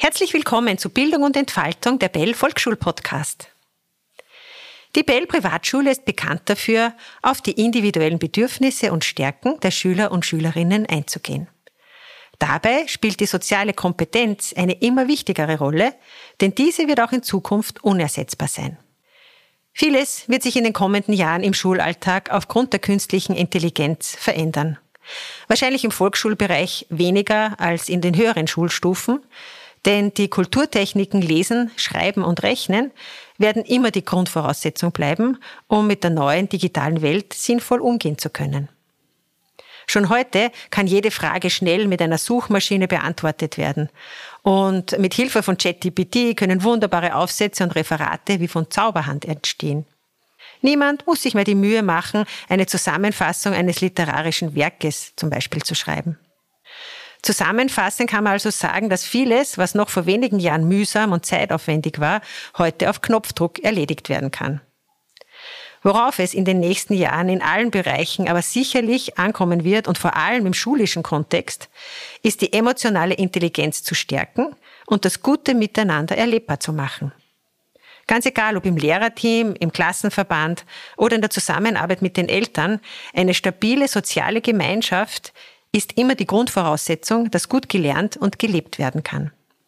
Herzlich willkommen zu Bildung und Entfaltung, der Bell Volksschul-Podcast. Die Bell Privatschule ist bekannt dafür, auf die individuellen Bedürfnisse und Stärken der Schüler und Schülerinnen einzugehen. Dabei spielt die soziale Kompetenz eine immer wichtigere Rolle, denn diese wird auch in Zukunft unersetzbar sein. Vieles wird sich in den kommenden Jahren im Schulalltag aufgrund der künstlichen Intelligenz verändern. Wahrscheinlich im Volksschulbereich weniger als in den höheren Schulstufen, denn die Kulturtechniken Lesen, Schreiben und Rechnen werden immer die Grundvoraussetzung bleiben, um mit der neuen digitalen Welt sinnvoll umgehen zu können. Schon heute kann jede Frage schnell mit einer Suchmaschine beantwortet werden. Und mit Hilfe von ChatGPT können wunderbare Aufsätze und Referate wie von Zauberhand entstehen. Niemand muss sich mehr die Mühe machen, eine Zusammenfassung eines literarischen Werkes zum Beispiel zu schreiben. Zusammenfassend kann man also sagen, dass vieles, was noch vor wenigen Jahren mühsam und zeitaufwendig war, heute auf Knopfdruck erledigt werden kann. Worauf es in den nächsten Jahren in allen Bereichen aber sicherlich ankommen wird und vor allem im schulischen Kontext, ist die emotionale Intelligenz zu stärken und das gute Miteinander erlebbar zu machen. Ganz egal, ob im Lehrerteam, im Klassenverband oder in der Zusammenarbeit mit den Eltern, eine stabile soziale Gemeinschaft ist immer die Grundvoraussetzung, dass gut gelernt und gelebt werden kann.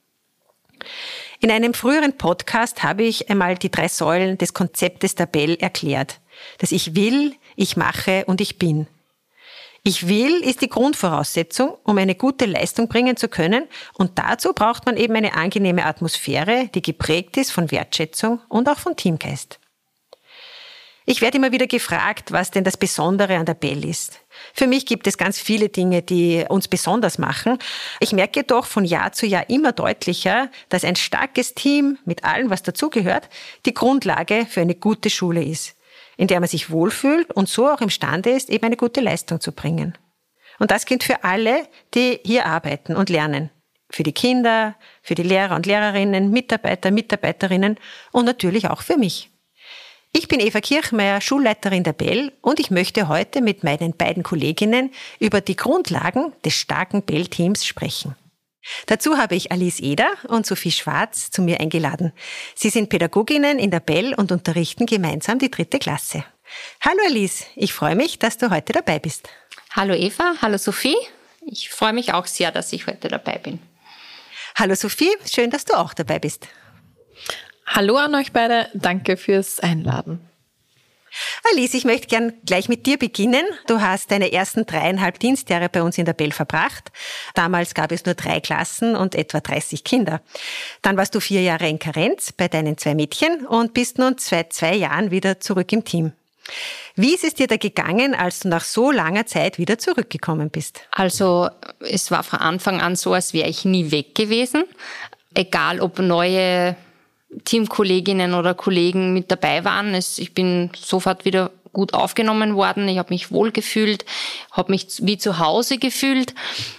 In einem früheren Podcast habe ich einmal die 3 Säulen des Konzeptes der Bell erklärt. Das Ich will, ich mache und ich bin. Ich will ist die Grundvoraussetzung, um eine gute Leistung bringen zu können, und dazu braucht man eben eine angenehme Atmosphäre, die geprägt ist von Wertschätzung und auch von Teamgeist. Ich werde immer wieder gefragt, was denn das Besondere an der Bell ist. Für mich gibt es ganz viele Dinge, die uns besonders machen. Ich merke jedoch von Jahr zu Jahr immer deutlicher, dass ein starkes Team mit allem, was dazugehört, die Grundlage für eine gute Schule ist, in der man sich wohlfühlt und so auch imstande ist, eben eine gute Leistung zu bringen. Und das gilt für alle, die hier arbeiten und lernen. Für die Kinder, für die Lehrer und Lehrerinnen, Mitarbeiter, Mitarbeiterinnen und natürlich auch für mich. Ich bin Eva Kirchmeier, Schulleiterin der Bell, und ich möchte heute mit meinen beiden Kolleginnen über die Grundlagen des starken Bell-Teams sprechen. Dazu habe ich Alice Eder und Sophie Schwarz zu mir eingeladen. Sie sind Pädagoginnen in der Bell und unterrichten gemeinsam die 3. Klasse. Hallo Alice, ich freue mich, dass du heute dabei bist. Hallo Eva, hallo Sophie. Ich freue mich auch sehr, dass ich heute dabei bin. Hallo Sophie, schön, dass du auch dabei bist. Hallo an euch beide, danke fürs Einladen. Alice, ich möchte gern gleich mit dir beginnen. Du hast deine ersten 3,5 Dienstjahre bei uns in der Bell verbracht. Damals gab es nur 3 Klassen und etwa 30 Kinder. Dann warst du 4 Jahre in Karenz bei deinen 2 Mädchen und bist nun seit 2 Jahren wieder zurück im Team. Wie ist es dir da gegangen, als du nach so langer Zeit wieder zurückgekommen bist? Also es war von Anfang an so, als wäre ich nie weg gewesen. Egal ob neue Teamkolleginnen oder Kollegen mit dabei waren. Ich bin sofort wieder gut aufgenommen worden. Ich habe mich wohl gefühlt, habe mich wie zu Hause gefühlt.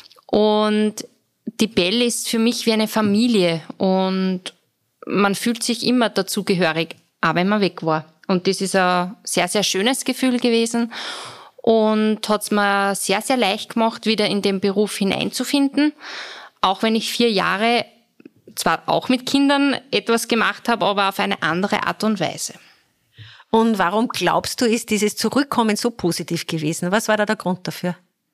Und die Bell ist für mich wie eine Familie. Und man fühlt sich immer dazugehörig, auch wenn man weg war. Und das ist ein sehr, sehr schönes Gefühl gewesen. Und hat es mir sehr, sehr leicht gemacht, wieder in den Beruf hineinzufinden. Auch wenn ich 4 Jahre zwar auch mit Kindern etwas gemacht habe, aber auf eine andere Art und Weise. Und warum glaubst du, ist dieses Zurückkommen so positiv gewesen? Was war da der Grund dafür?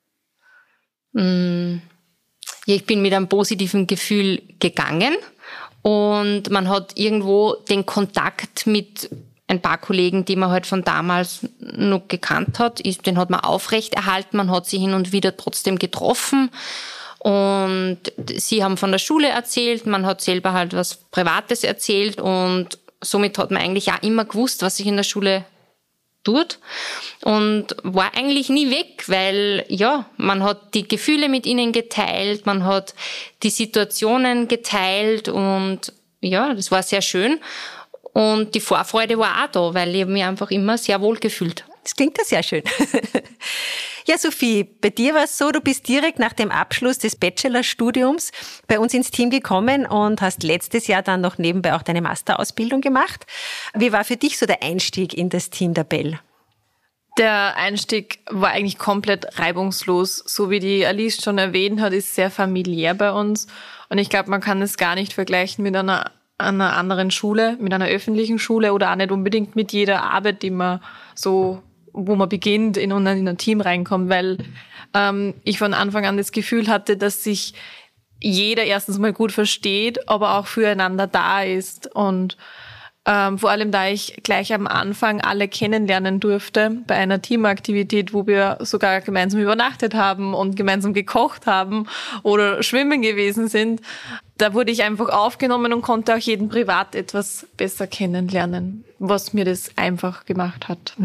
Ja, ich bin mit einem positiven Gefühl gegangen und man hat irgendwo den Kontakt mit ein paar Kollegen, die man halt von damals noch gekannt hat, den hat man aufrechterhalten, man hat sie hin und wieder trotzdem getroffen. Und sie haben von der Schule erzählt, man hat selber halt was Privates erzählt und somit hat man eigentlich auch immer gewusst, was sich in der Schule tut und war eigentlich nie weg, weil ja, man hat die Gefühle mit ihnen geteilt, man hat die Situationen geteilt und ja, das war sehr schön und die Vorfreude war auch da, weil ich mich einfach immer sehr wohl gefühlt habe. Das klingt ja sehr schön. Ja, Sophie, bei dir war es so, du bist direkt nach dem Abschluss des Bachelorstudiums bei uns ins Team gekommen und hast letztes Jahr dann noch nebenbei auch deine Masterausbildung gemacht. Wie war für dich so der Einstieg in das Team der Bell? Der Einstieg war eigentlich komplett reibungslos. So wie die Alice schon erwähnt hat, ist sehr familiär bei uns. Und ich glaube, man kann es gar nicht vergleichen mit einer anderen Schule, mit einer öffentlichen Schule oder auch nicht unbedingt mit jeder Arbeit, die man so, wo man beginnt, in ein Team reinkommt, weil ich von Anfang an das Gefühl hatte, dass sich jeder erstens mal gut versteht, aber auch füreinander da ist. Und vor allem, da ich gleich am Anfang alle kennenlernen durfte bei einer Teamaktivität, wo wir sogar gemeinsam übernachtet haben und gemeinsam gekocht haben oder schwimmen gewesen sind, da wurde ich einfach aufgenommen und konnte auch jeden privat etwas besser kennenlernen, was mir das einfach gemacht hat.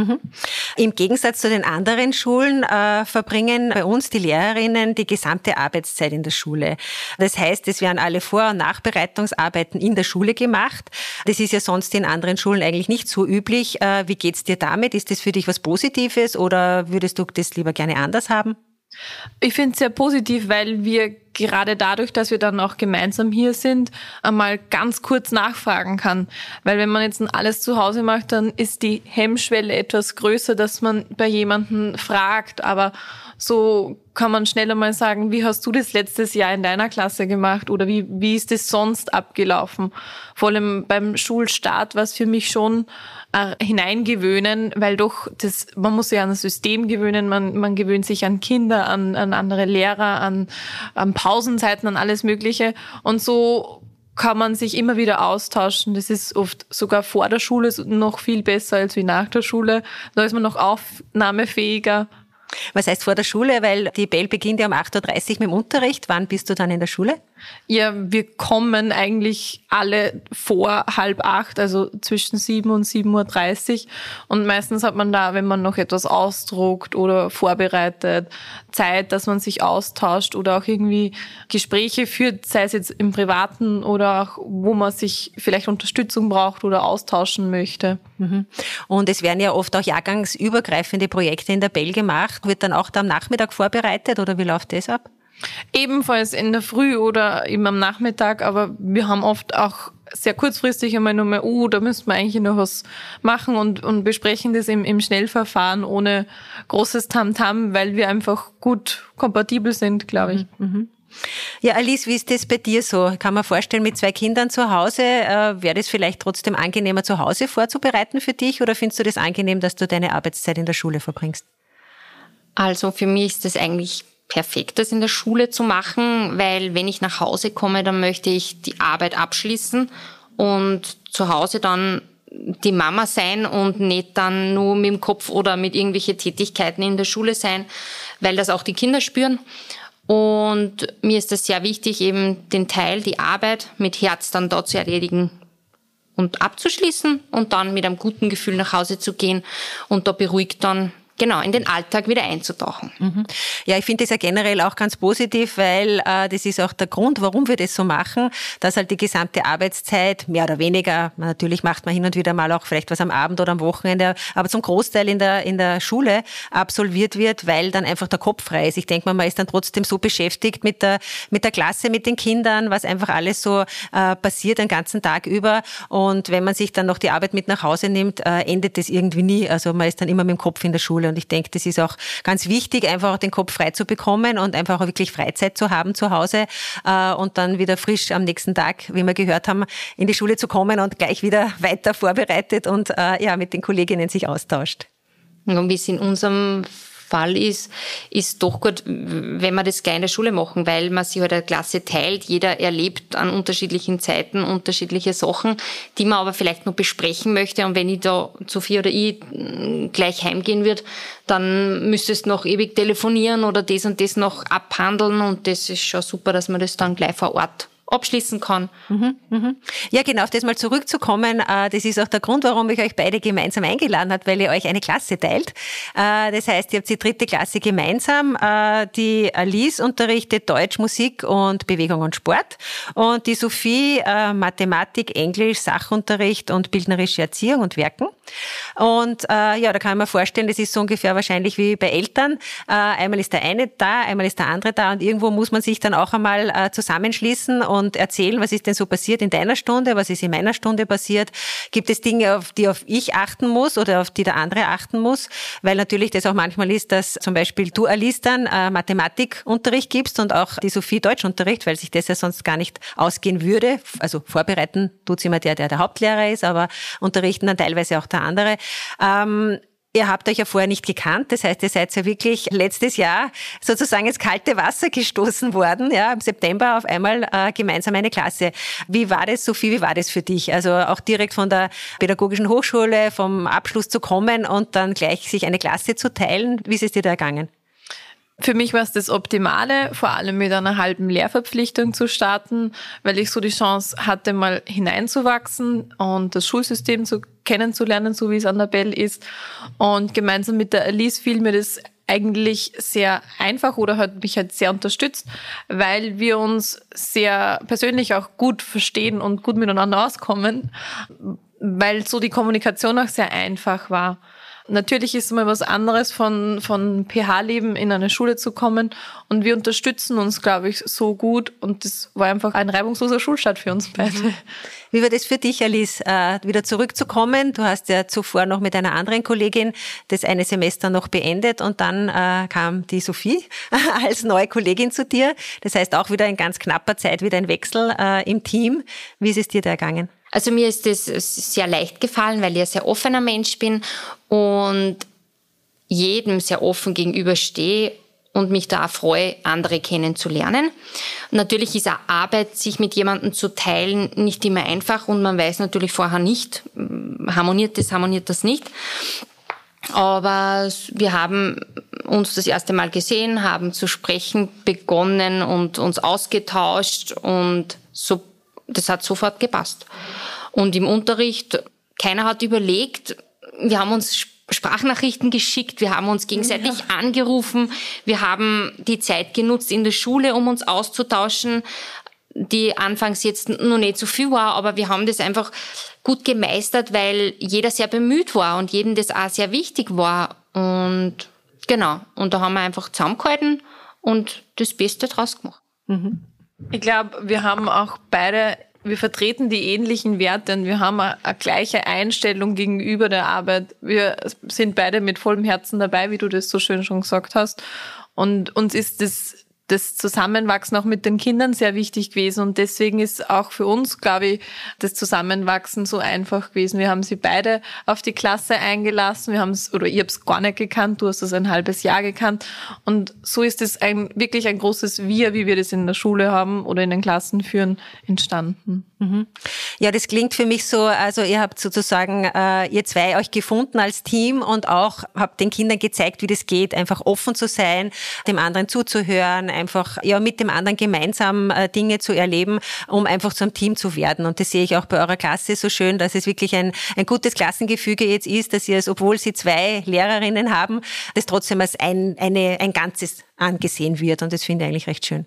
Im Gegensatz zu den anderen Schulen verbringen bei uns die Lehrerinnen die gesamte Arbeitszeit in der Schule. Das heißt, es werden alle Vor- und Nachbereitungsarbeiten in der Schule gemacht. Das ist ja sonst in anderen Schulen eigentlich nicht so üblich. Wie geht's dir damit? Ist das für dich was Positives oder würdest du das lieber gerne anders haben? Ich finde es sehr positiv, weil wir gerade dadurch, dass wir dann auch gemeinsam hier sind, einmal ganz kurz nachfragen kann. Weil wenn man jetzt alles zu Hause macht, dann ist die Hemmschwelle etwas größer, dass man bei jemandem fragt. Aber so kann man schneller mal sagen, wie hast du das letztes Jahr in deiner Klasse gemacht oder wie ist das sonst abgelaufen? Vor allem beim Schulstart war es für mich schon hineingewöhnen, weil doch man muss sich an das System gewöhnen, man gewöhnt sich an Kinder, an andere Lehrer, an Pausenzeiten, an alles Mögliche. Und so kann man sich immer wieder austauschen. Das ist oft sogar vor der Schule noch viel besser als wie nach der Schule. Da ist man noch aufnahmefähiger. Was heißt vor der Schule? Weil die Bell beginnt ja um 8.30 Uhr mit dem Unterricht. Wann bist du dann in der Schule? Ja, wir kommen eigentlich alle vor 7:30, also zwischen 7 und 7:30 Uhr. Und meistens hat man da, wenn man noch etwas ausdruckt oder vorbereitet, Zeit, dass man sich austauscht oder auch irgendwie Gespräche führt, sei es jetzt im Privaten oder auch, wo man sich vielleicht Unterstützung braucht oder austauschen möchte. Und es werden ja oft auch jahrgangsübergreifende Projekte in der Bell gemacht. Wird dann auch da am Nachmittag vorbereitet oder wie läuft das ab? Ebenfalls in der Früh oder eben am Nachmittag, aber wir haben oft auch sehr kurzfristig einmal nur mehr, da müssten wir eigentlich noch was machen und besprechen das im Schnellverfahren ohne großes Tamtam, weil wir einfach gut kompatibel sind, glaube ich. Ja, Alice, wie ist das bei dir so? Kann man vorstellen, mit 2 Kindern zu Hause, wäre das vielleicht trotzdem angenehmer, zu Hause vorzubereiten für dich oder findest du das angenehm, dass du deine Arbeitszeit in der Schule verbringst? Also für mich ist das eigentlich perfekt, das in der Schule zu machen, weil wenn ich nach Hause komme, dann möchte ich die Arbeit abschließen und zu Hause dann die Mama sein und nicht dann nur mit dem Kopf oder mit irgendwelchen Tätigkeiten in der Schule sein, weil das auch die Kinder spüren. Und mir ist es sehr wichtig, eben den Teil, die Arbeit mit Herz dann dort zu erledigen und abzuschließen und dann mit einem guten Gefühl nach Hause zu gehen und da beruhigt dann in den Alltag wieder einzutauchen. Ja, ich finde das ja generell auch ganz positiv, weil das ist auch der Grund, warum wir das so machen, dass halt die gesamte Arbeitszeit mehr oder weniger, natürlich macht man hin und wieder mal auch vielleicht was am Abend oder am Wochenende, aber zum Großteil in der Schule absolviert wird, weil dann einfach der Kopf frei ist. Ich denke mal, man ist dann trotzdem so beschäftigt mit der Klasse, mit den Kindern, was einfach alles so passiert den ganzen Tag über. Und wenn man sich dann noch die Arbeit mit nach Hause nimmt, endet das irgendwie nie. Also man ist dann immer mit dem Kopf in der Schule. Und ich denke, das ist auch ganz wichtig, einfach auch den Kopf frei zu bekommen und einfach auch wirklich Freizeit zu haben zu Hause und dann wieder frisch am nächsten Tag, wie wir gehört haben, in die Schule zu kommen und gleich wieder weiter vorbereitet und mit den Kolleginnen sich austauscht. Und wie es in unserem Fall ist doch gut, wenn wir das gleich in der Schule machen, weil man sich halt eine Klasse teilt. Jeder erlebt an unterschiedlichen Zeiten unterschiedliche Sachen, die man aber vielleicht noch besprechen möchte. Und wenn ich da, Sophie oder ich, gleich heimgehen würde, dann müsstest du noch ewig telefonieren oder das und das noch abhandeln. Und das ist schon super, dass man das dann gleich vor Ort abschließen kann. Ja, genau, auf das mal zurückzukommen, das ist auch der Grund, warum ich euch beide gemeinsam eingeladen habe, weil ihr euch eine Klasse teilt. Das heißt, ihr habt die 3. Klasse gemeinsam. Die Alice unterrichtet Deutsch, Musik und Bewegung und Sport und die Sophie Mathematik, Englisch, Sachunterricht und bildnerische Erziehung und Werken. Und da kann man vorstellen, das ist so ungefähr wahrscheinlich wie bei Eltern. Einmal ist der eine da, einmal ist der andere da und irgendwo muss man sich dann auch einmal zusammenschließen und erzählen, was ist denn so passiert in deiner Stunde, was ist in meiner Stunde passiert. Gibt es Dinge, auf die ich achten muss oder auf die der andere achten muss? Weil natürlich das auch manchmal ist, dass zum Beispiel du, Alice, dann Mathematikunterricht gibst und auch die Sophie Deutschunterricht, weil sich das ja sonst gar nicht ausgehen würde. Also vorbereiten tut's immer der Hauptlehrer ist, aber unterrichten dann teilweise auch der andere. Ihr habt euch ja vorher nicht gekannt, das heißt, ihr seid ja wirklich letztes Jahr sozusagen ins kalte Wasser gestoßen worden, ja, im September auf einmal gemeinsam eine Klasse. Wie war das, Sophie, wie war das für dich? Also auch direkt von der Pädagogischen Hochschule, vom Abschluss zu kommen und dann gleich sich eine Klasse zu teilen. Wie ist es dir da ergangen? Für mich war es das Optimale, vor allem mit einer halben Lehrverpflichtung zu weil ich so die Chance hatte, mal hineinzuwachsen und das Schulsystem kennenzulernen, so wie es an der Bell ist. Und gemeinsam mit der Alice fiel mir das eigentlich sehr einfach oder hat mich halt sehr unterstützt, weil wir uns sehr persönlich auch gut verstehen und gut miteinander auskommen, weil so die Kommunikation auch sehr einfach war. Natürlich ist es mal was anderes, von PH-Leben in eine Schule zu kommen und wir unterstützen uns, glaube ich, so gut und das war einfach ein reibungsloser Schulstart für uns beide. Wie war das für dich, Alice, wieder zurückzukommen? Du hast ja zuvor noch mit einer anderen Kollegin das eine Semester noch beendet und dann kam die Sophie als neue Kollegin zu dir. Das heißt auch wieder in ganz knapper Zeit wieder ein Wechsel im Team. Wie ist es dir da ergangen? Also mir ist das sehr leicht gefallen, weil ich ein sehr offener Mensch bin und jedem sehr offen gegenüberstehe und mich da auch freue, andere kennenzulernen. Natürlich ist auch Arbeit, sich mit jemandem zu teilen, nicht immer einfach und man weiß natürlich vorher nicht, harmoniert das nicht. Aber wir haben uns das erste Mal gesehen, haben zu sprechen begonnen und uns ausgetauscht und so, das hat sofort gepasst. Und im Unterricht, keiner hat überlegt, wir haben uns Sprachnachrichten geschickt, wir haben uns gegenseitig angerufen, wir haben die Zeit genutzt in der Schule, um uns auszutauschen, die anfangs jetzt noch nicht so viel war, aber wir haben das einfach gut gemeistert, weil jeder sehr bemüht war und jedem das auch sehr wichtig war. Und genau, und da haben wir einfach zusammengehalten und das Beste draus gemacht. Mhm. Ich glaube, wir haben auch beide, wir vertreten die ähnlichen Werte und wir haben eine gleiche Einstellung gegenüber der Arbeit. Wir sind beide mit vollem Herzen dabei, wie du das so schön schon gesagt hast. Und uns ist das Zusammenwachsen auch mit den Kindern sehr wichtig gewesen und deswegen ist auch für uns, glaube ich, das Zusammenwachsen so einfach gewesen. Wir haben sie beide auf die Klasse eingelassen, ich habe es gar nicht gekannt, du hast es ein halbes Jahr gekannt und so ist es wirklich ein großes Wir, wie wir das in der Schule haben oder in den Klassen führen, entstanden. Mhm. Ja, das klingt für mich so, also ihr habt sozusagen, ihr zwei euch gefunden als Team und auch habt den Kindern gezeigt, wie das geht, einfach offen zu sein, dem anderen zuzuhören, einfach ja mit dem anderen gemeinsam Dinge zu erleben, um einfach zum Team zu werden. Und das sehe ich auch bei eurer Klasse so schön, dass es wirklich ein gutes Klassengefüge jetzt ist, dass ihr es, obwohl sie zwei Lehrerinnen haben, das trotzdem als ein Ganzes angesehen wird. Und das finde ich eigentlich recht schön.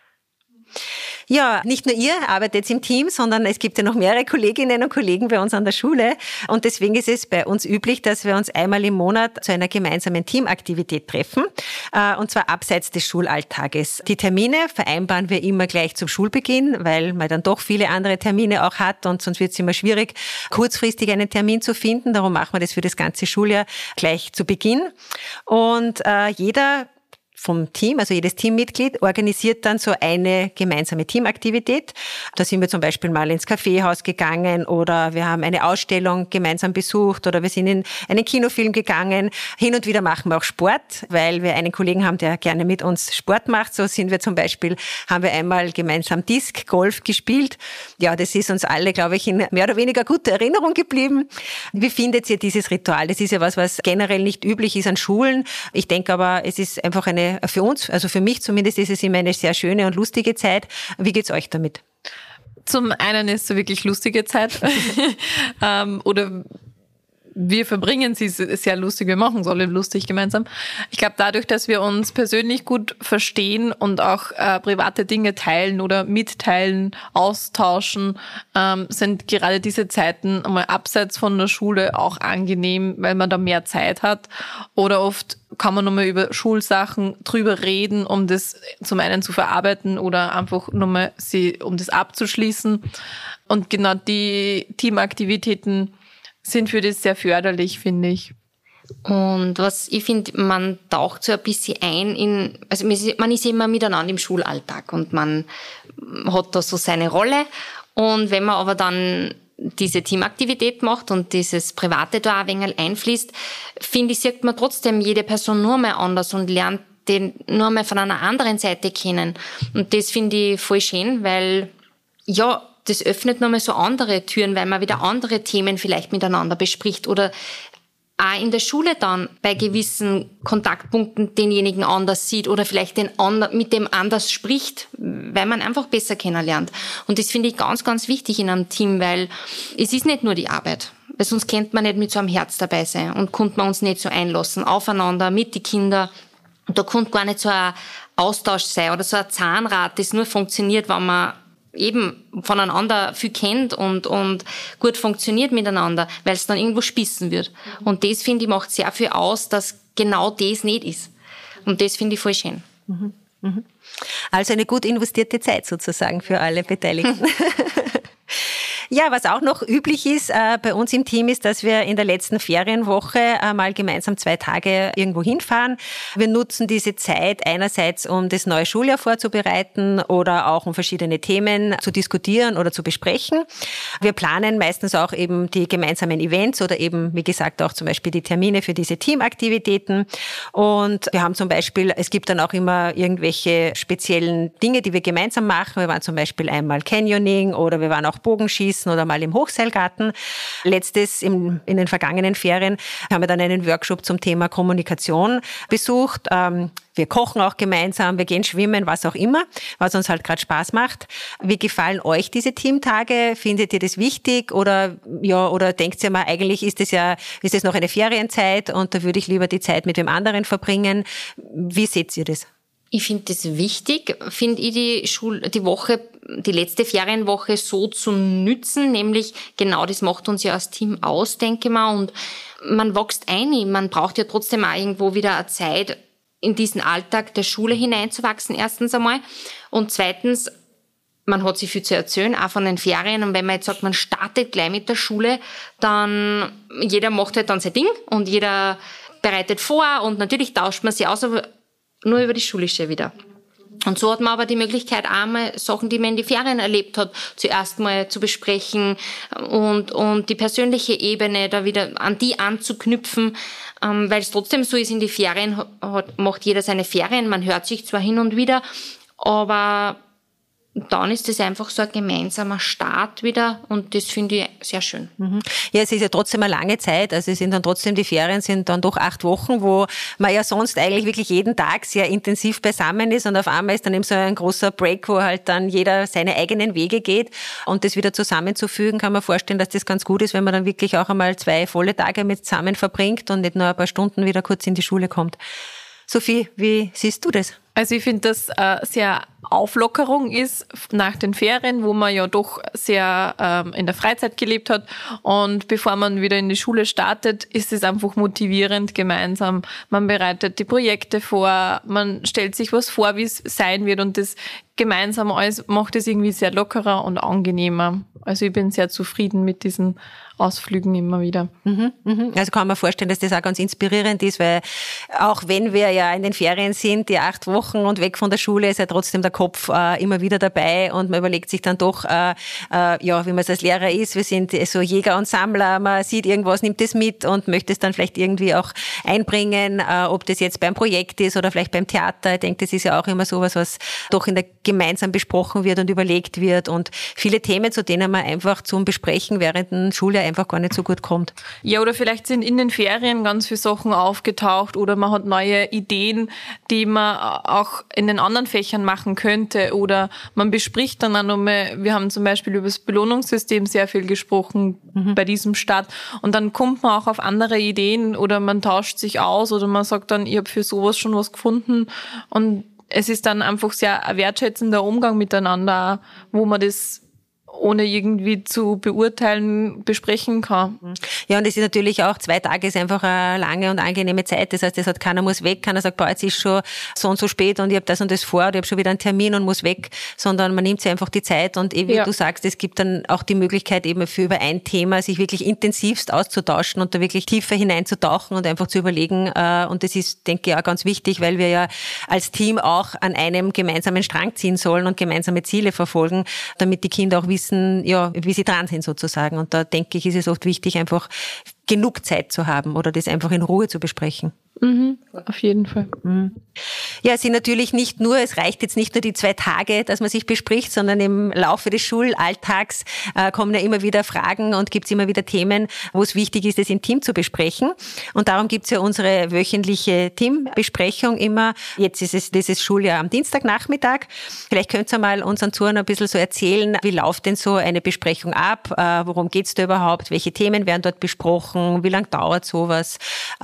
Ja, nicht nur ihr arbeitet im Team, sondern es gibt ja noch mehrere Kolleginnen und Kollegen bei uns an der Schule. Und deswegen ist es bei uns üblich, dass wir uns einmal im Monat zu einer gemeinsamen Teamaktivität treffen. Und zwar abseits des Schulalltages. Die Termine vereinbaren wir immer gleich zum Schulbeginn, weil man dann doch viele andere Termine auch hat und sonst wird es immer schwierig, kurzfristig einen Termin zu finden. Darum machen wir das für das ganze Schuljahr gleich zu Beginn. Und jeder vom Team, also jedes Teammitglied, organisiert dann so eine gemeinsame Teamaktivität. Da sind wir zum Beispiel mal ins Kaffeehaus gegangen oder wir haben eine Ausstellung gemeinsam besucht oder wir sind in einen Kinofilm gegangen. Hin und wieder machen wir auch Sport, weil wir einen Kollegen haben, der gerne mit uns Sport macht. So sind wir zum Beispiel, haben wir einmal gemeinsam Disc Golf gespielt. Ja, das ist uns alle, glaube ich, in mehr oder weniger guter Erinnerung geblieben. Wie findet ihr dieses Ritual? Das ist ja was generell nicht üblich ist an Schulen. Ich denke aber, es ist einfach für uns, also für mich zumindest, ist es immer eine sehr schöne und lustige Zeit. Wie geht's euch damit? Zum einen ist es eine wirklich lustige Zeit. Oder wir verbringen sie sehr lustig, wir machen es alle lustig gemeinsam. Ich glaube, dadurch, dass wir uns persönlich gut verstehen und auch private Dinge teilen oder mitteilen, austauschen, sind gerade diese Zeiten einmal abseits von der Schule auch angenehm, weil man da mehr Zeit hat. Oder oft kann man nochmal über Schulsachen drüber reden, um das zum einen zu verarbeiten oder einfach nochmal um das abzuschließen. Und genau die Teamaktivitäten sind für das sehr förderlich, finde ich. Und was ich finde, man taucht so ein bisschen ein also man ist immer miteinander im Schulalltag und man hat da so seine Rolle. Und wenn man aber dann diese Teamaktivität macht und dieses Private da ein wenig einfließt, finde ich, sieht man trotzdem jede Person nur mal anders und lernt den nur mal von einer anderen Seite kennen. Und das finde ich voll schön, weil, ja, das öffnet nochmal so andere Türen, weil man wieder andere Themen vielleicht miteinander bespricht oder auch in der Schule dann bei gewissen Kontaktpunkten denjenigen anders sieht oder vielleicht mit dem anders spricht, weil man einfach besser kennenlernt. Und das finde ich ganz, ganz wichtig in einem Team, weil es ist nicht nur die Arbeit. Weil sonst könnte man nicht mit so einem Herz dabei sein und konnte man uns nicht so einlassen, aufeinander, mit den Kindern. Und da konnte gar nicht so ein Austausch sein oder so ein Zahnrad, das nur funktioniert, wenn man eben voneinander viel kennt und gut funktioniert miteinander, weil es dann irgendwo spissen wird. Und das, finde ich, macht sehr viel aus, dass genau das nicht ist. Und das finde ich voll schön. Also eine gut investierte Zeit sozusagen für alle Beteiligten. Ja, was auch noch üblich ist bei uns im Team ist, dass wir in der letzten Ferienwoche mal gemeinsam 2 Tage irgendwo hinfahren. Wir nutzen diese Zeit einerseits, um das neue Schuljahr vorzubereiten oder auch um verschiedene Themen zu diskutieren oder zu besprechen. Wir planen meistens auch eben die gemeinsamen Events oder eben, wie gesagt, auch zum Beispiel die Termine für diese Teamaktivitäten. Und wir haben zum Beispiel, es gibt dann auch immer irgendwelche speziellen Dinge, die wir gemeinsam machen. Wir waren zum Beispiel einmal Canyoning oder wir waren auch Bogenschießen oder mal im Hochseilgarten. Letztes in den vergangenen Ferien haben wir dann einen Workshop zum Thema Kommunikation besucht. Wir kochen auch gemeinsam, wir gehen schwimmen, was auch immer, was uns halt gerade Spaß macht. Wie gefallen euch diese Teamtage? Findet ihr das wichtig oder denkt ihr mal, eigentlich ist es noch eine Ferienzeit und da würde ich lieber die Zeit mit dem anderen verbringen? Wie seht ihr das? Ich finde das wichtig, die letzte Ferienwoche so zu nützen, nämlich genau das macht uns ja als Team aus, denke ich mal, und man wächst ein, man braucht ja trotzdem auch irgendwo wieder eine Zeit, in diesen Alltag der Schule hineinzuwachsen, erstens einmal, und zweitens, man hat sich viel zu erzählen, auch von den Ferien, und wenn man jetzt sagt, man startet gleich mit der Schule, dann jeder macht halt dann sein Ding und jeder bereitet vor und natürlich tauscht man sich aus, aber nur über die Schulische wieder. Und so hat man aber die Möglichkeit, einmal Sachen, die man in die Ferien erlebt hat, zuerst mal zu besprechen und die persönliche Ebene da wieder an die anzuknüpfen, weil es trotzdem so ist, in die Ferien macht jeder seine Ferien, man hört sich zwar hin und wieder, aber dann ist es einfach so ein gemeinsamer Start wieder und das finde ich sehr schön. Ja, es ist ja trotzdem eine lange Zeit, also die Ferien sind dann doch 8 Wochen, wo man ja sonst eigentlich wirklich jeden Tag sehr intensiv beisammen ist und auf einmal ist dann eben so ein großer Break, wo halt dann jeder seine eigenen Wege geht und das wieder zusammenzufügen, kann man vorstellen, dass das ganz gut ist, wenn man dann wirklich auch einmal 2 volle Tage mit zusammen verbringt und nicht nur ein paar Stunden wieder kurz in die Schule kommt. Sophie, wie siehst du das? Also ich finde, dass sehr Auflockerung ist nach den Ferien, wo man ja doch sehr in der Freizeit gelebt hat. Und bevor man wieder in die Schule startet, ist es einfach motivierend gemeinsam. Man bereitet die Projekte vor, man stellt sich was vor, wie es sein wird. Und das gemeinsam alles macht es irgendwie sehr lockerer und angenehmer. Also ich bin sehr zufrieden mit diesen Ausflügen immer wieder. Also kann man vorstellen, dass das auch ganz inspirierend ist, weil auch wenn wir ja in den Ferien sind, die 8 Wochen und weg von der Schule, ist ja trotzdem der Kopf immer wieder dabei und man überlegt sich dann doch, wie man es als Lehrer ist, wir sind so Jäger und Sammler, man sieht irgendwas, nimmt es mit und möchte es dann vielleicht irgendwie auch einbringen, ob das jetzt beim Projekt ist oder vielleicht beim Theater. Ich denke, das ist ja auch immer sowas, was doch gemeinsam besprochen wird und überlegt wird und viele Themen, zu denen man einfach zum Besprechen während dem Schuljahr einfach gar nicht so gut kommt. Ja, oder vielleicht sind in den Ferien ganz viele Sachen aufgetaucht oder man hat neue Ideen, die man auch in den anderen Fächern machen könnte, oder man bespricht dann auch nochmal, wir haben zum Beispiel über das Belohnungssystem sehr viel gesprochen bei diesem Start, und dann kommt man auch auf andere Ideen oder man tauscht sich aus oder man sagt dann, ich habe für sowas schon was gefunden, und es ist dann einfach sehr ein wertschätzender Umgang miteinander, wo man das ohne irgendwie zu beurteilen, besprechen kann. Ja, und es ist natürlich auch, 2 Tage ist einfach eine lange und angenehme Zeit. Das heißt, keiner muss weg, keiner sagt, boah, jetzt ist schon so und so spät und ich habe das und das vor, oder ich habe schon wieder einen Termin und muss weg, sondern man nimmt sich einfach die Zeit, und wie du sagst, es gibt dann auch die Möglichkeit, eben über ein Thema sich wirklich intensivst auszutauschen und da wirklich tiefer hineinzutauchen und einfach zu überlegen. Und das ist, denke ich, auch ganz wichtig, weil wir ja als Team auch an einem gemeinsamen Strang ziehen sollen und gemeinsame Ziele verfolgen, damit die Kinder auch wissen, ja, wie sie dran sind sozusagen. Und da denke ich, ist es oft wichtig, einfach genug Zeit zu haben oder das einfach in Ruhe zu besprechen. Auf jeden Fall. Ja, es sind natürlich nicht nur, es reicht jetzt nicht nur die 2 Tage, dass man sich bespricht, sondern im Laufe des Schulalltags kommen ja immer wieder Fragen und gibt es immer wieder Themen, wo es wichtig ist, das im Team zu besprechen. Und darum gibt es ja unsere wöchentliche Teambesprechung immer. Jetzt ist es dieses Schuljahr am Dienstagnachmittag. Vielleicht könnt ihr mal unseren Zuhörern ein bisschen so erzählen, wie läuft denn so eine Besprechung ab? Worum geht es da überhaupt? Welche Themen werden dort besprochen? Wie lange dauert sowas?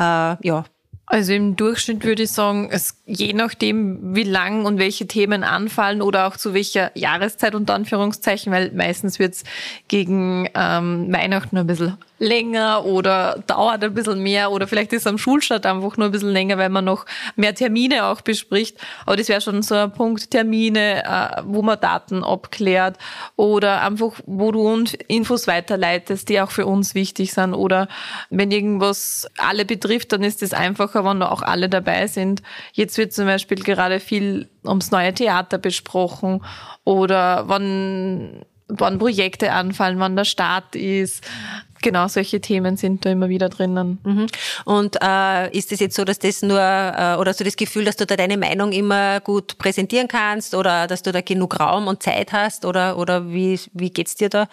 Ja. Also im Durchschnitt würde ich sagen, je nachdem, wie lang und welche Themen anfallen oder auch zu welcher Jahreszeit unter Anführungszeichen, weil meistens wird es gegen Weihnachten ein bisschen länger oder dauert ein bisschen mehr, oder vielleicht ist am Schulstart einfach nur ein bisschen länger, weil man noch mehr Termine auch bespricht. Aber das wäre schon so ein Punkt, Termine, wo man Daten abklärt oder einfach, wo du uns Infos weiterleitest, die auch für uns wichtig sind, oder wenn irgendwas alle betrifft, dann ist es einfacher, wenn da auch alle dabei sind. Jetzt wird zum Beispiel gerade viel ums neue Theater besprochen oder wann Projekte anfallen, wann der Start ist. Genau, solche Themen sind da immer wieder drinnen. Und ist es jetzt so, dass das nur, oder hast du das Gefühl, dass du da deine Meinung immer gut präsentieren kannst oder dass du da genug Raum und Zeit hast, oder wie geht's dir da?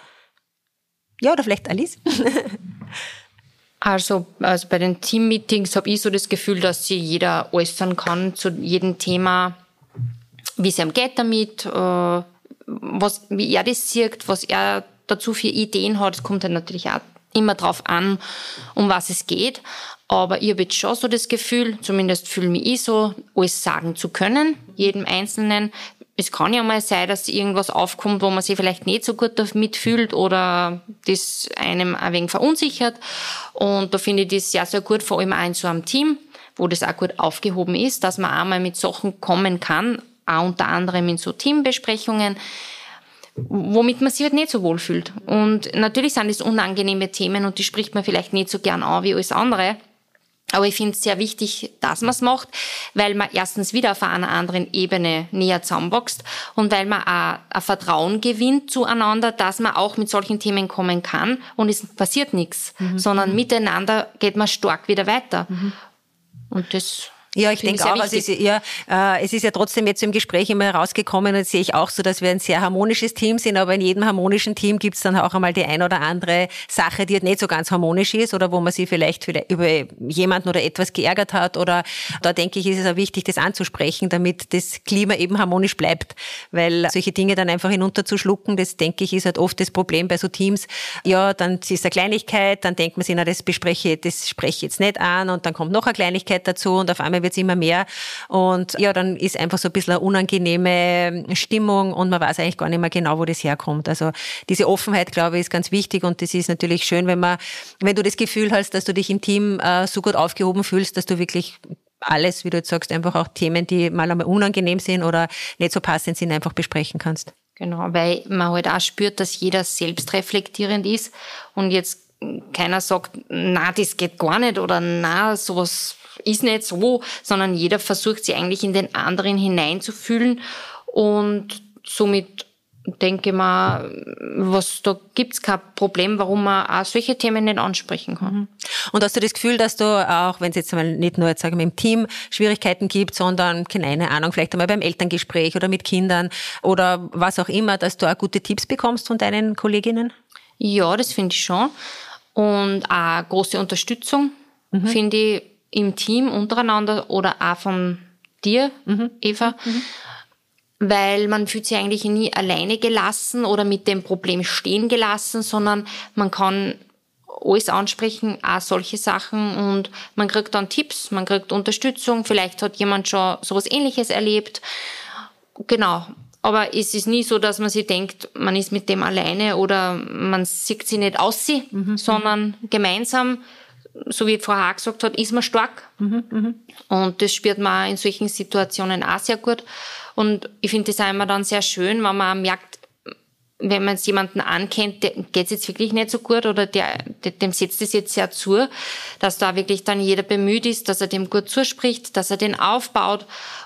Ja, oder vielleicht Alice? Also bei den Team-Meetings habe ich so das Gefühl, dass sich jeder äußern kann zu jedem Thema, wie es ihm geht damit, wie er das sieht, was er dazu für Ideen hat. Es kommt halt natürlich auch immer drauf an, um was es geht. Aber ich habe jetzt schon so das Gefühl, zumindest fühle mich ich so, alles sagen zu können, jedem Einzelnen. Es kann ja mal sein, dass irgendwas aufkommt, wo man sich vielleicht nicht so gut damit fühlt oder das einem ein wenig verunsichert. Und da finde ich das sehr, sehr gut, vor allem auch in so einem Team, wo das auch gut aufgehoben ist, dass man auch mal mit Sachen kommen kann, auch unter anderem in so Teambesprechungen, womit man sich halt nicht so wohl fühlt. Und natürlich sind das unangenehme Themen und die spricht man vielleicht nicht so gern an wie alles andere. Aber ich finde es sehr wichtig, dass man es macht, weil man erstens wieder auf einer anderen Ebene näher zusammenwächst und weil man auch ein Vertrauen gewinnt zueinander, dass man auch mit solchen Themen kommen kann und es passiert nichts, sondern miteinander geht man stark wieder weiter. Und das... Ja, ich denke auch, es ist ja trotzdem jetzt im Gespräch immer herausgekommen, und das sehe ich auch so, dass wir ein sehr harmonisches Team sind, aber in jedem harmonischen Team gibt es dann auch einmal die ein oder andere Sache, die halt nicht so ganz harmonisch ist oder wo man sich vielleicht über jemanden oder etwas geärgert hat, oder da denke ich, ist es auch wichtig, das anzusprechen, damit das Klima eben harmonisch bleibt, weil solche Dinge dann einfach hinunterzuschlucken, das denke ich, ist halt oft das Problem bei so Teams. Ja, dann ist eine Kleinigkeit, dann denkt man sich, na, das spreche ich jetzt nicht an, und dann kommt noch eine Kleinigkeit dazu und auf einmal wird es immer mehr, und ja, dann ist einfach so ein bisschen eine unangenehme Stimmung und man weiß eigentlich gar nicht mehr genau, wo das herkommt. Also diese Offenheit, glaube ich, ist ganz wichtig, und das ist natürlich schön, wenn du das Gefühl hast, dass du dich im Team so gut aufgehoben fühlst, dass du wirklich alles, wie du jetzt sagst, einfach auch Themen, die mal einmal unangenehm sind oder nicht so passend sind, einfach besprechen kannst. Genau, weil man halt auch spürt, dass jeder selbstreflektierend ist und jetzt keiner sagt, na, das geht gar nicht oder na, sowas ist nicht so, sondern jeder versucht sich eigentlich in den anderen hineinzufühlen, und somit denke ich mal, da gibt's kein Problem, warum man auch solche Themen nicht ansprechen kann. Und hast du das Gefühl, dass du auch, wenn es jetzt mal nicht nur jetzt sagen wir im Team Schwierigkeiten gibt, sondern keine Ahnung, vielleicht einmal beim Elterngespräch oder mit Kindern oder was auch immer, dass du auch gute Tipps bekommst von deinen Kolleginnen? Ja, das finde ich schon. Und auch große Unterstützung finde ich im Team untereinander oder auch von dir, Eva, weil man fühlt sich eigentlich nie alleine gelassen oder mit dem Problem stehen gelassen, sondern man kann alles ansprechen, auch solche Sachen, und man kriegt dann Tipps, man kriegt Unterstützung, vielleicht hat jemand schon sowas Ähnliches erlebt. Genau. Aber es ist nie so, dass man sich denkt, man ist mit dem alleine oder man sieht sich nicht aus, sondern gemeinsam, so wie Frau Haar gesagt hat, ist man stark. Und das spürt man in solchen Situationen auch sehr gut. Und ich finde das auch immer dann sehr schön, wenn man merkt, wenn man jetzt jemanden ankennt, dem geht's jetzt wirklich nicht so gut oder dem setzt es jetzt sehr zu, dass da wirklich dann jeder bemüht ist, dass er dem gut zuspricht, dass er den aufbaut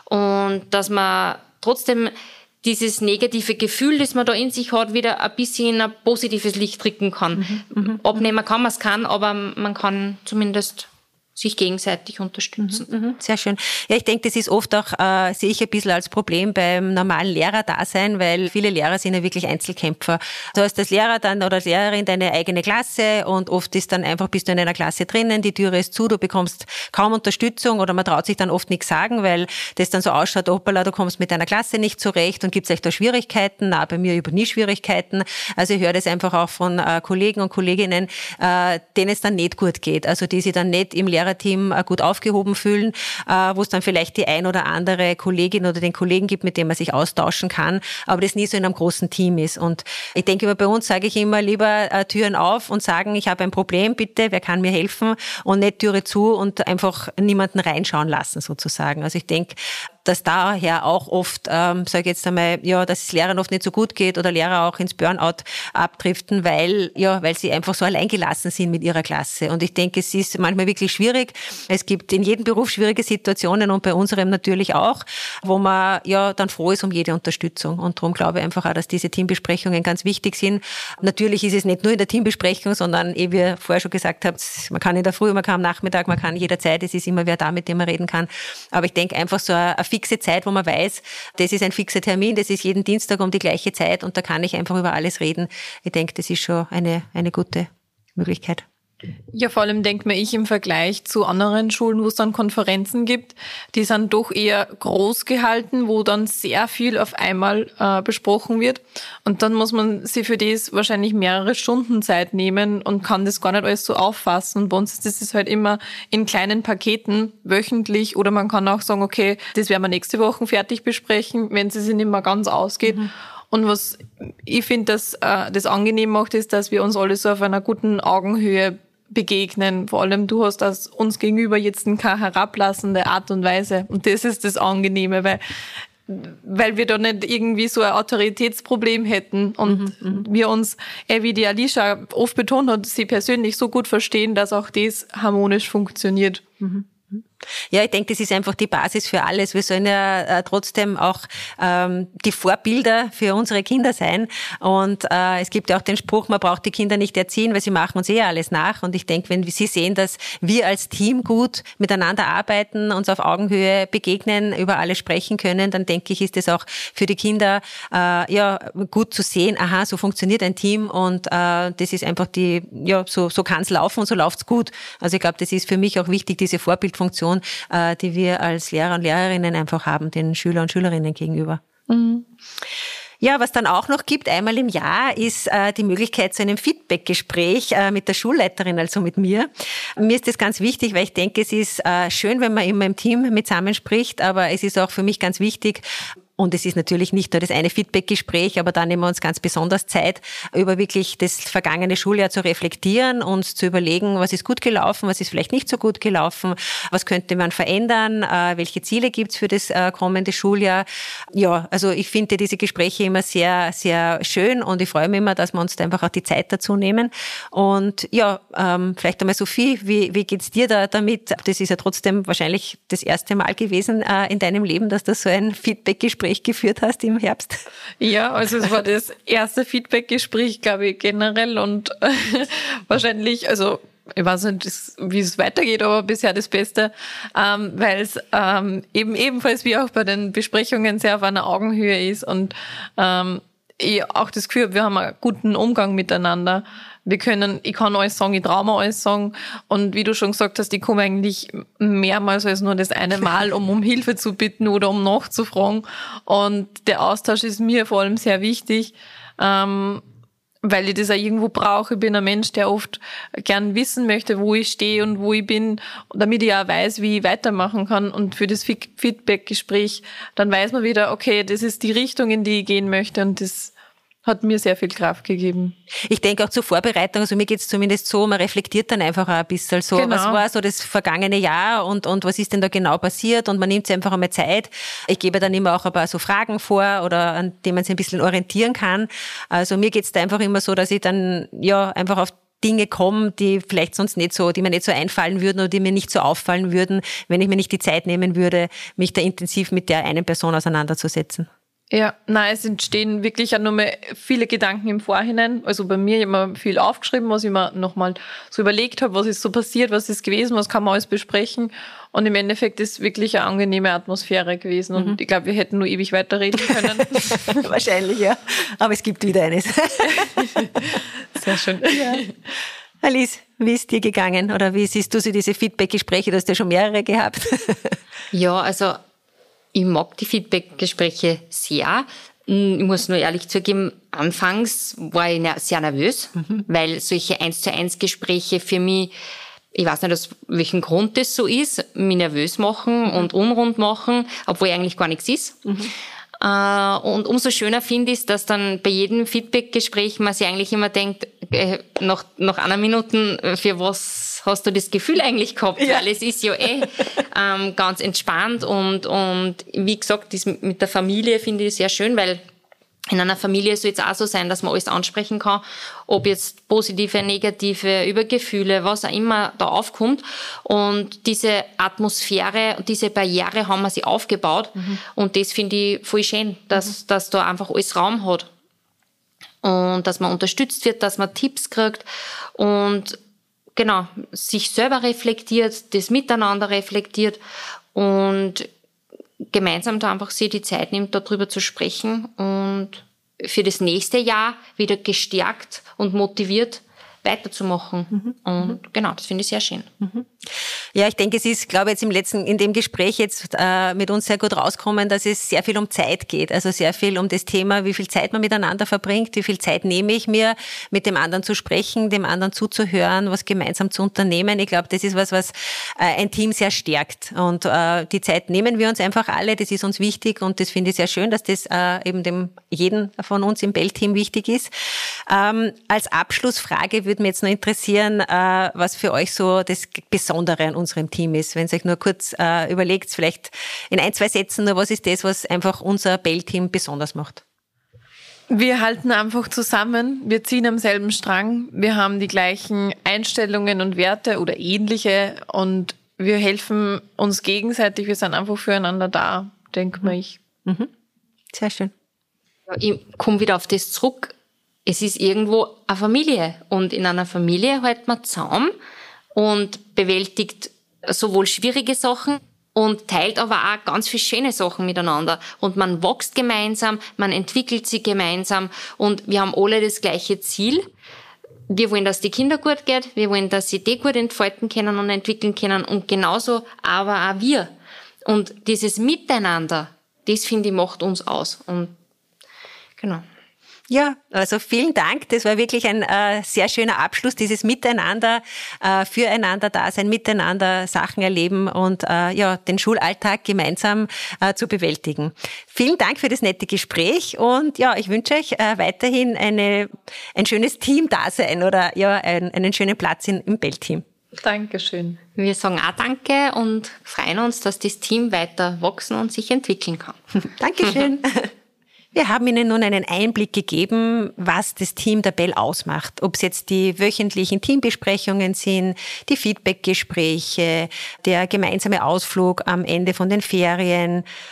und dass man trotzdem dieses negative Gefühl, das man da in sich hat, wieder ein bisschen in ein positives Licht drücken kann. Abnehmen kann man es aber man kann zumindest sich gegenseitig unterstützen. Sehr schön. Ja, ich denke, das ist oft auch, sehe ich ein bisschen als Problem beim normalen Lehrerdasein, weil viele Lehrer sind ja wirklich Einzelkämpfer. Du hast als Lehrer dann oder als Lehrerin deine eigene Klasse und oft ist dann einfach, bist du in einer Klasse drinnen, die Türe ist zu, du bekommst kaum Unterstützung oder man traut sich dann oft nichts sagen, weil das dann so ausschaut, hoppala, du kommst mit deiner Klasse nicht zurecht und gibt es echt da Schwierigkeiten? Na, bei mir über nie Schwierigkeiten. Also ich höre das einfach auch von Kollegen und Kolleginnen, denen es dann nicht gut geht. Also die sich dann nicht im Lehrerteam gut aufgehoben fühlen, wo es dann vielleicht die ein oder andere Kollegin oder den Kollegen gibt, mit dem man sich austauschen kann, aber das nie so in einem großen Team ist. Und ich denke, bei uns sage ich immer lieber Türen auf und sagen, ich habe ein Problem, bitte, wer kann mir helfen, und nicht Türe zu und einfach niemanden reinschauen lassen sozusagen. Also ich denke, dass daher auch oft, sage ich jetzt einmal, ja, dass es Lehrern oft nicht so gut geht oder Lehrer auch ins Burnout abdriften, weil sie einfach so alleingelassen sind mit ihrer Klasse. Und ich denke, es ist manchmal wirklich schwierig. Es gibt in jedem Beruf schwierige Situationen und bei unserem natürlich auch, wo man ja dann froh ist um jede Unterstützung. Und darum glaube ich einfach auch, dass diese Teambesprechungen ganz wichtig sind. Natürlich ist es nicht nur in der Teambesprechung, sondern, wie ihr vorher schon gesagt habt, man kann in der Früh, man kann am Nachmittag, man kann jederzeit, es ist immer wer da, mit dem man reden kann. Aber ich denke einfach so eine fixe Zeit, wo man weiß, das ist ein fixer Termin, das ist jeden Dienstag um die gleiche Zeit und da kann ich einfach über alles reden. Ich denke, das ist schon eine gute Möglichkeit. Ja, vor allem denkt mir ich im Vergleich zu anderen Schulen, wo es dann Konferenzen gibt, die sind doch eher groß gehalten, wo dann sehr viel auf einmal besprochen wird. Und dann muss man sich für das wahrscheinlich mehrere Stunden Zeit nehmen und kann das gar nicht alles so auffassen. Und bei uns ist das halt immer in kleinen Paketen, wöchentlich, oder man kann auch sagen, okay, das werden wir nächste Woche fertig besprechen, wenn es sich nicht mehr ganz ausgeht. Und was ich finde, dass das angenehm macht, ist, dass wir uns alle so auf einer guten Augenhöhe begegnen. Vor allem du hast das uns gegenüber jetzt keine herablassende Art und Weise. Und das ist das Angenehme, weil wir da nicht irgendwie so ein Autoritätsproblem hätten und wir uns, wie die Alicia oft betont hat, sie persönlich so gut verstehen, dass auch das harmonisch funktioniert. Ja, ich denke, das ist einfach die Basis für alles. Wir sollen ja trotzdem auch die Vorbilder für unsere Kinder sein. Und es gibt ja auch den Spruch, man braucht die Kinder nicht erziehen, weil sie machen uns alles nach. Und ich denke, wenn sie sehen, dass wir als Team gut miteinander arbeiten, uns auf Augenhöhe begegnen, über alles sprechen können, dann denke ich, ist es auch für die Kinder gut zu sehen, aha, so funktioniert ein Team und das ist einfach so kann es laufen und so läuft's gut. Also ich glaube, das ist für mich auch wichtig, diese Vorbildfunktion, die wir als Lehrer und Lehrerinnen einfach haben, den Schüler und Schülerinnen gegenüber. Ja, was dann auch noch gibt, einmal im Jahr, ist die Möglichkeit zu einem Feedback-Gespräch mit der Schulleiterin, also mit mir. Mir ist das ganz wichtig, weil ich denke, es ist schön, wenn man immer im Team mit zusammen spricht, aber es ist auch für mich ganz wichtig, und es ist natürlich nicht nur das eine Feedback-Gespräch, aber da nehmen wir uns ganz besonders Zeit, über wirklich das vergangene Schuljahr zu reflektieren und zu überlegen, was ist gut gelaufen, was ist vielleicht nicht so gut gelaufen, was könnte man verändern, welche Ziele gibt's für das kommende Schuljahr. Ja, also ich finde diese Gespräche immer sehr, sehr schön und ich freue mich immer, dass wir uns da einfach auch die Zeit dazu nehmen. Und ja, vielleicht einmal Sophie, wie geht's dir da damit? Das ist ja trotzdem wahrscheinlich das erste Mal gewesen in deinem Leben, dass du so ein Feedback-Gespräch geführt hast im Herbst. Ja, also es war das erste Feedback-Gespräch, glaube ich, generell und wahrscheinlich, also ich weiß nicht, wie es weitergeht, aber bisher das Beste, weil es ebenfalls wie auch bei den Besprechungen sehr auf einer Augenhöhe ist und ich auch das Gefühl habe, wir haben einen guten Umgang miteinander. Ich kann alles sagen, ich traue mir alles sagen. Und wie du schon gesagt hast, ich komme eigentlich mehrmals als nur das eine Mal, um Hilfe zu bitten oder um nachzufragen. Und der Austausch ist mir vor allem sehr wichtig, weil ich das auch irgendwo brauche. Ich bin ein Mensch, der oft gern wissen möchte, wo ich stehe und wo ich bin, damit ich auch weiß, wie ich weitermachen kann. Und für das Feedback-Gespräch, dann weiß man wieder, okay, das ist die Richtung, in die ich gehen möchte, und das hat mir sehr viel Kraft gegeben. Ich denke auch zur Vorbereitung, also mir geht's zumindest so, man reflektiert dann einfach auch ein bisschen so, Genau. Was war so das vergangene Jahr und was ist denn da genau passiert, und man nimmt sich einfach einmal Zeit. Ich gebe dann immer auch ein paar so Fragen vor, oder an denen man sich ein bisschen orientieren kann. Also mir geht's da einfach immer so, dass ich dann einfach auf Dinge komme, die vielleicht sonst nicht so, die mir nicht so einfallen würden oder die mir nicht so auffallen würden, wenn ich mir nicht die Zeit nehmen würde, mich da intensiv mit der einen Person auseinanderzusetzen. Ja, nein, es entstehen wirklich auch nur mehr viele Gedanken im Vorhinein. Also bei mir, ich habe mir viel aufgeschrieben, was ich mir nochmal so überlegt habe, was ist so passiert, was ist gewesen, was kann man alles besprechen. Und im Endeffekt ist wirklich eine angenehme Atmosphäre gewesen. Und ich glaube, wir hätten nur ewig weiterreden können. Wahrscheinlich, ja. Aber es gibt wieder eines. Sehr schön. Ja. Alice, wie ist dir gegangen? Oder wie siehst du so diese Feedback-Gespräche? Du hast ja schon mehrere gehabt. Ja, also ich mag die Feedback-Gespräche sehr. Ich muss nur ehrlich zugeben, anfangs war ich sehr nervös, weil solche 1:1 Gespräche für mich, ich weiß nicht, aus welchem Grund das so ist, mich nervös machen und unrund machen, obwohl eigentlich gar nichts ist. Und umso schöner finde ich, dass dann bei jedem Feedback-Gespräch man sich eigentlich immer denkt, nach einer Minute, für was hast du das Gefühl eigentlich gehabt? Ja. Weil es ist ja ganz entspannt und wie gesagt, das mit der Familie finde ich sehr schön, weil in einer Familie soll es auch so sein, dass man alles ansprechen kann, ob jetzt positive, negative, über Gefühle, was auch immer da aufkommt. Und diese Atmosphäre und diese Barriere haben wir sich aufgebaut. Und das finde ich voll schön, dass da einfach alles Raum hat. Und dass man unterstützt wird, dass man Tipps kriegt und genau, sich selber reflektiert, das Miteinander reflektiert und gemeinsam da einfach sich die Zeit nimmt, darüber zu sprechen und für das nächste Jahr wieder gestärkt und motiviert weiterzumachen. Und genau, das finde ich sehr schön. Ja, ich denke, es ist, glaube ich, jetzt in dem Gespräch jetzt mit uns sehr gut rauskommen, dass es sehr viel um Zeit geht. Also sehr viel um das Thema, wie viel Zeit man miteinander verbringt, wie viel Zeit nehme ich mir, mit dem anderen zu sprechen, dem anderen zuzuhören, was gemeinsam zu unternehmen. Ich glaube, das ist was ein Team sehr stärkt. Und die Zeit nehmen wir uns einfach alle, das ist uns wichtig, und das finde ich sehr schön, dass das eben jeden von uns im Bell-Team wichtig ist. Als Abschlussfrage würde mich jetzt noch interessieren, was für euch so das Besondere an unserem Team ist. Wenn ihr euch nur kurz überlegt, vielleicht in 1-2 Sätzen, nur was ist das, was einfach unser Bell-Team besonders macht? Wir halten einfach zusammen, wir ziehen am selben Strang, wir haben die gleichen Einstellungen und Werte oder ähnliche, und wir helfen uns gegenseitig, wir sind einfach füreinander da, denke ich. Sehr schön. Ich komme wieder auf das zurück. Es ist irgendwo eine Familie, und in einer Familie hält man zusammen und bewältigt sowohl schwierige Sachen und teilt aber auch ganz viele schöne Sachen miteinander. Und man wächst gemeinsam, man entwickelt sich gemeinsam, und wir haben alle das gleiche Ziel. Wir wollen, dass die Kinder gut geht, wir wollen, dass sie die gut entfalten können und entwickeln können, und genauso aber auch wir. Und dieses Miteinander, das finde ich macht uns aus. Und genau. Ja, also vielen Dank. Das war wirklich ein sehr schöner Abschluss, dieses Miteinander, füreinander da sein, miteinander Sachen erleben und den Schulalltag gemeinsam zu bewältigen. Vielen Dank für das nette Gespräch, und ja, ich wünsche euch weiterhin ein schönes Team-Dasein oder einen schönen Platz im Bell-Team. Dankeschön. Wir sagen auch Danke und freuen uns, dass das Team weiter wachsen und sich entwickeln kann. Dankeschön. Wir haben Ihnen nun einen Einblick gegeben, was das Team der Bell ausmacht. Ob es jetzt die wöchentlichen Teambesprechungen sind, die Feedbackgespräche, der gemeinsame Ausflug am Ende von den Ferien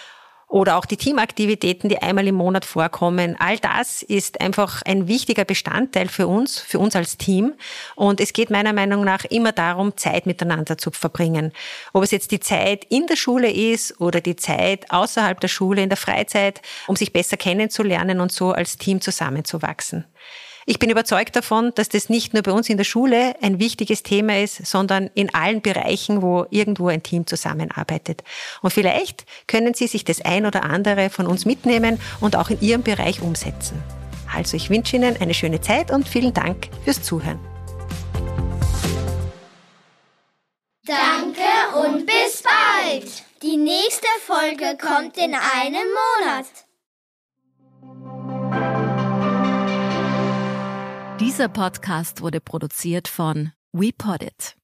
Oder auch die Teamaktivitäten, die einmal im Monat vorkommen. All das ist einfach ein wichtiger Bestandteil für uns als Team. Und es geht meiner Meinung nach immer darum, Zeit miteinander zu verbringen. Ob es jetzt die Zeit in der Schule ist oder die Zeit außerhalb der Schule, in der Freizeit, um sich besser kennenzulernen und so als Team zusammenzuwachsen. Ich bin überzeugt davon, dass das nicht nur bei uns in der Schule ein wichtiges Thema ist, sondern in allen Bereichen, wo irgendwo ein Team zusammenarbeitet. Und vielleicht können Sie sich das ein oder andere von uns mitnehmen und auch in Ihrem Bereich umsetzen. Also ich wünsche Ihnen eine schöne Zeit und vielen Dank fürs Zuhören. Danke und bis bald! Die nächste Folge kommt in einem Monat. Dieser Podcast wurde produziert von WePoddit.